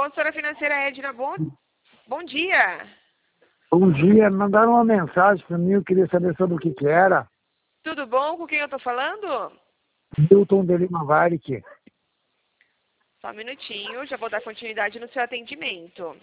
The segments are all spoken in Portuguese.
Consultora Financeira Edna, bom dia. Bom dia, mandaram uma mensagem para mim, eu queria saber sobre o que era. Tudo bom? Com quem eu tô falando? Milton de Lima Varig. Só um minutinho, já vou dar continuidade no seu atendimento.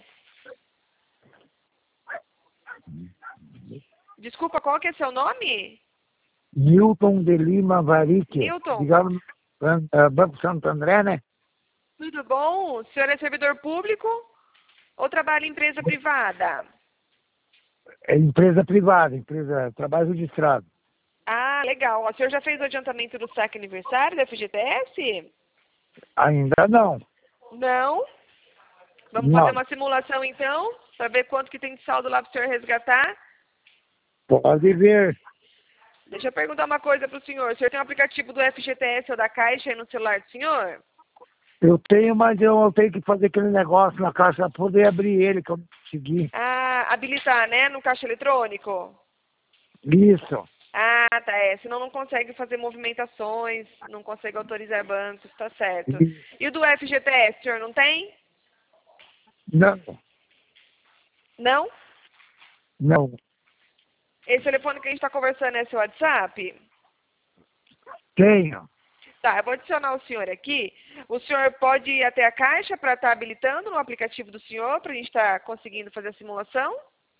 Desculpa, qual que é seu nome? Milton de Lima Varig. Milton. Ligaram no Banco Santo André, né? Tudo bom? O senhor é servidor público ou trabalha em empresa privada? É empresa privada, trabalho registrado. Ah, legal. O senhor já fez o adiantamento do saque aniversário da FGTS? Ainda não. Não? Vamos Não. fazer uma simulação então, para ver quanto que tem de saldo lá para o senhor resgatar? Pode ver. Deixa eu perguntar uma coisa para o senhor. O senhor tem um aplicativo do FGTS ou da Caixa aí no celular do senhor? Eu tenho, mas eu tenho que fazer aquele negócio na caixa para poder abrir ele, que eu não consegui. Ah, habilitar, né? No caixa eletrônico? Isso. Ah, tá, senão não consegue fazer movimentações, não consegue autorizar bancos, tá certo. E o do FGTS, o senhor não tem? Não. Não? Não. Esse telefone que a gente está conversando é seu WhatsApp? Tenho. Tá, eu vou adicionar o senhor aqui. O senhor pode ir até a Caixa para estar habilitando no aplicativo do senhor, para a gente estar conseguindo fazer a simulação?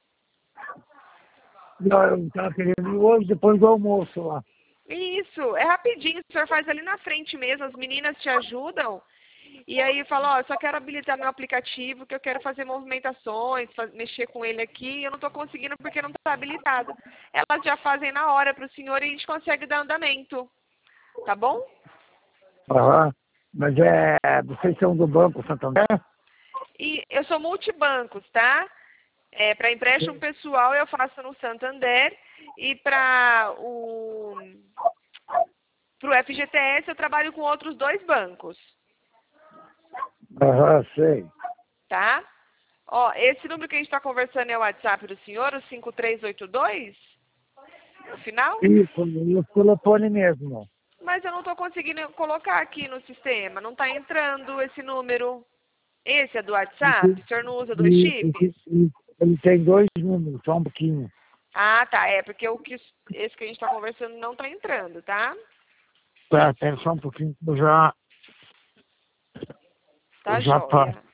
Não, eu estava querendo ir hoje, depois do almoço lá. Isso, é rapidinho, o senhor faz ali na frente mesmo, as meninas te ajudam. E aí fala, ó, eu só quero habilitar meu aplicativo, que eu quero fazer movimentações, mexer com ele aqui, eu não estou conseguindo porque não está habilitado. Elas já fazem na hora para o senhor e a gente consegue dar andamento. Tá bom? Aham. Mas vocês são do Banco Santander? E eu sou multibancos, tá? Para empréstimo pessoal eu faço no Santander e para pro FGTS eu trabalho com outros 2 bancos. Aham, sei. Tá? Ó, esse número que a gente está conversando é o WhatsApp do senhor, o 5382? No final? Isso, o telefone mesmo. Mas eu não estou conseguindo colocar aqui no sistema, não está entrando esse número. Esse é do WhatsApp? O senhor não usa 2 chips? Ele tem 2 números, só um pouquinho. Ah, tá, porque esse que a gente está conversando não está entrando, tá? Tá, pera só um pouquinho, eu já Tá faço. joia.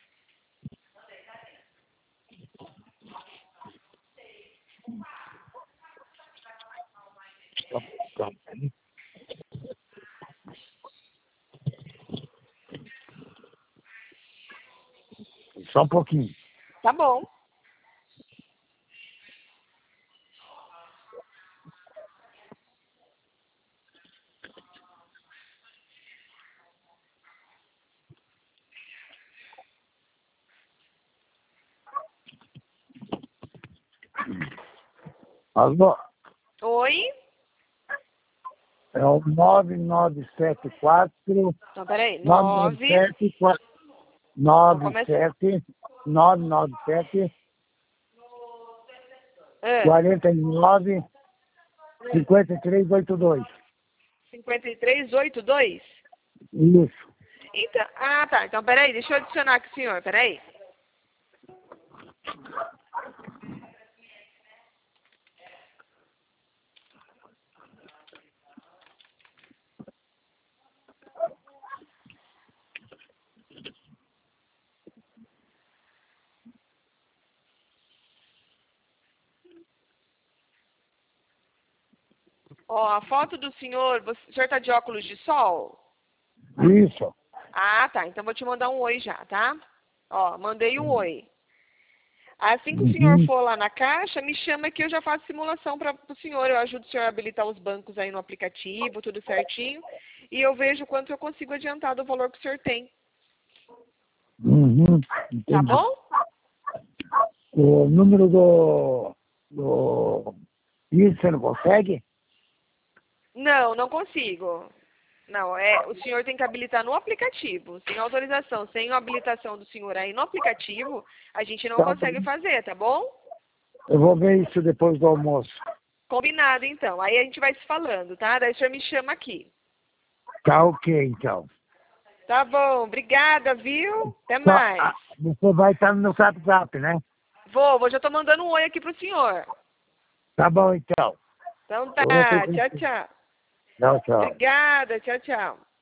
Só um pouquinho. Tá bom. Alô? Oi? É o 9974. Então, peraí. 997 97 997 49 5382. 5382? Isso. Então, tá. Então, peraí, deixa eu adicionar aqui o senhor, peraí. Ó, a foto do senhor, o senhor está de óculos de sol? Isso. Ah, tá. Então vou te mandar um oi já, tá? Ó, mandei um oi. Assim que o senhor for lá na Caixa, me chama que eu já faço simulação para o senhor. Eu ajudo o senhor a habilitar os bancos aí no aplicativo, tudo certinho. E eu vejo quanto eu consigo adiantar do valor que o senhor tem. Tá bom? O número do... Isso você não consegue? Não, não consigo. Não, o senhor tem que habilitar no aplicativo. Sem autorização, sem a habilitação do senhor aí no aplicativo, a gente não consegue fazer, tá bom? Eu vou ver isso depois do almoço. Combinado, então. Aí a gente vai se falando, tá? Daí o senhor me chama aqui. Tá ok, então. Tá bom, obrigada, viu? Até Só, mais. você vai estar no WhatsApp, né? Vou, já tô mandando um oi aqui pro senhor. Tá bom, então. Então tá, Eu vou ter tchau, que- tchau. Tchau, tchau. Obrigada, tchau, tchau.